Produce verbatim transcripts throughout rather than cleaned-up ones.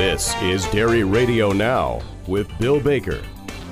This is Dairy Radio Now with Bill Baker.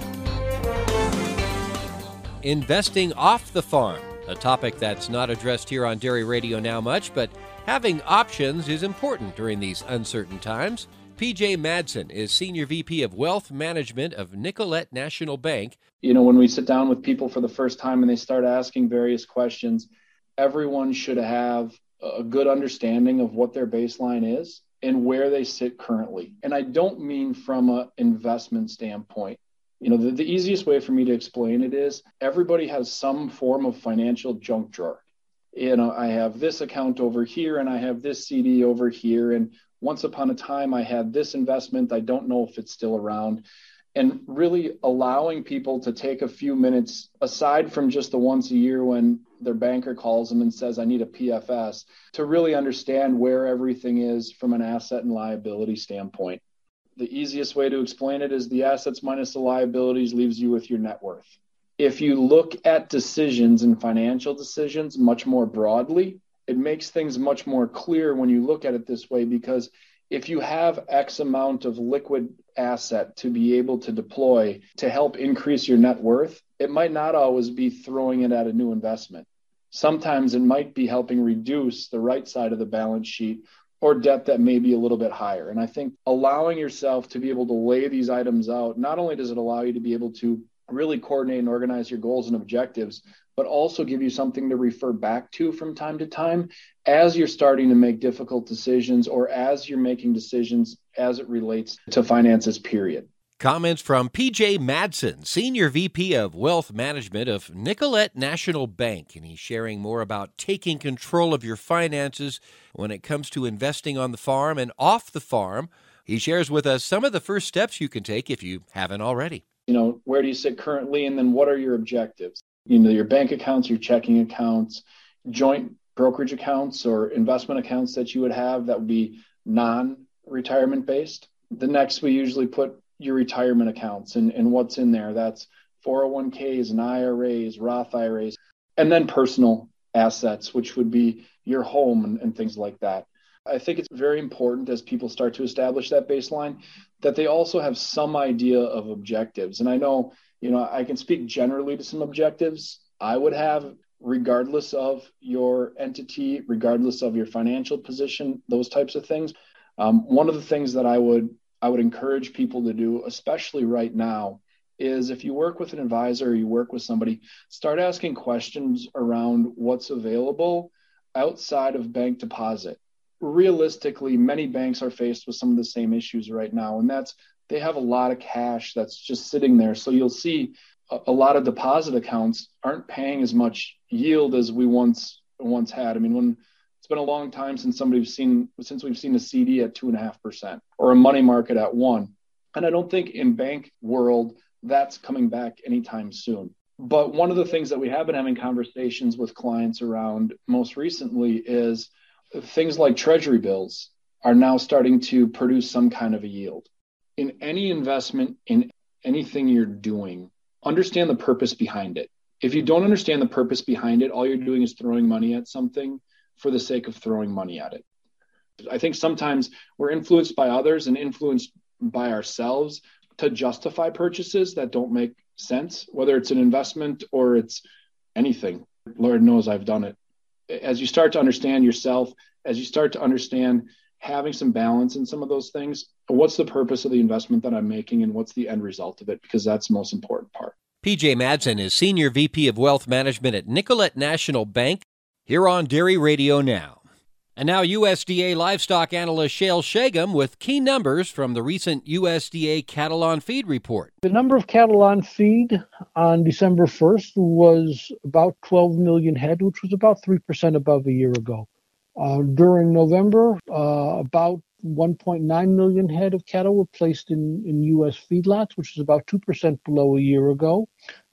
Investing off the farm, a topic that's not addressed here on Dairy Radio Now much, but having options is important during these uncertain times. P J Madsen is Senior V P of Wealth Management of Nicollet National Bank. You know, when we sit down with people for the first time and they start asking various questions, everyone should have a good understanding of what their baseline is and where they sit currently. And I don't mean from an investment standpoint. You know, the, the easiest way for me to explain it is everybody has some form of financial junk drawer. You know, I have this account over here and I have this C D over here. And once upon a time, I had this investment. I don't know if it's still around. And really allowing people to take a few minutes, aside from just the once a year when their banker calls them and says, I need a P F S, to really understand where everything is from an asset and liability standpoint. The easiest way to explain it is the assets minus the liabilities leaves you with your net worth. If you look at decisions and financial decisions much more broadly, it makes things much more clear when you look at it this way, because if you have X amount of liquid asset to be able to deploy to help increase your net worth, it might not always be throwing it at a new investment. Sometimes it might be helping reduce the right side of the balance sheet or debt that may be a little bit higher. And I think allowing yourself to be able to lay these items out, not only does it allow you to be able to really coordinate and organize your goals and objectives, but also give you something to refer back to from time to time as you're starting to make difficult decisions or as you're making decisions as it relates to finances, period. Comments from P J Madsen, Senior V P of Wealth Management of Nicollet National Bank, and he's sharing more about taking control of your finances when it comes to investing on the farm and off the farm. He shares with us some of the first steps you can take if you haven't already. You know, where do you sit currently, and then what are your objectives? You know, your bank accounts, your checking accounts, joint brokerage accounts or investment accounts that you would have that would be non-retirement based. The next, we usually put your retirement accounts and, and what's in there. That's four oh one k's and I R As, Roth I R As, and then personal assets, which would be your home and, and things like that. I think it's very important as people start to establish that baseline that they also have some idea of objectives. And I know, you know, I can speak generally to some objectives I would have regardless of your entity, regardless of your financial position, those types of things. Um, one of the things that I would I would encourage people to do, especially right now, is if you work with an advisor or you work with somebody, start asking questions around what's available outside of bank deposit. Realistically, many banks are faced with some of the same issues right now, and that's they have a lot of cash that's just sitting there. So you'll see a, a lot of deposit accounts aren't paying as much yield as we once once had. I mean, when it's been a long time since somebody's seen since we've seen a C D at two and a half percent or a money market at one, and I don't think in bank world that's coming back anytime soon. But one of the things that we have been having conversations with clients around most recently is things like treasury bills are now starting to produce some kind of a yield. In any investment, in anything you're doing, understand the purpose behind it. If you don't understand the purpose behind it, all you're doing is throwing money at something for the sake of throwing money at it. I think sometimes we're influenced by others and influenced by ourselves to justify purchases that don't make sense, whether it's an investment or it's anything. Lord knows I've done it. As you start to understand yourself, as you start to understand having some balance in some of those things, what's the purpose of the investment that I'm making and what's the end result of it? Because that's the most important part. P J Madsen is Senior V P of Wealth Management at Nicollet National Bank here on Dairy Radio Now. And now U S D A livestock analyst Shale Shagum with key numbers from the recent U S D A cattle on feed report. The number of cattle on feed on December first was about twelve million head, which was about three percent above a year ago. Uh, during November, uh, about one point nine million head of cattle were placed in, in U S feedlots, which is about two percent below a year ago.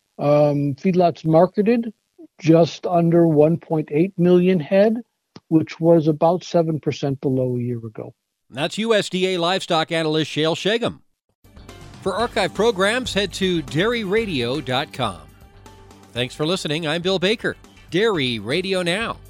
Um, feedlots marketed just under one point eight million head, which was about seven percent below a year ago. That's U S D A livestock analyst Shale Shagum. For archive programs, head to dairy radio dot com. Thanks for listening. I'm Bill Baker. Dairy Radio Now.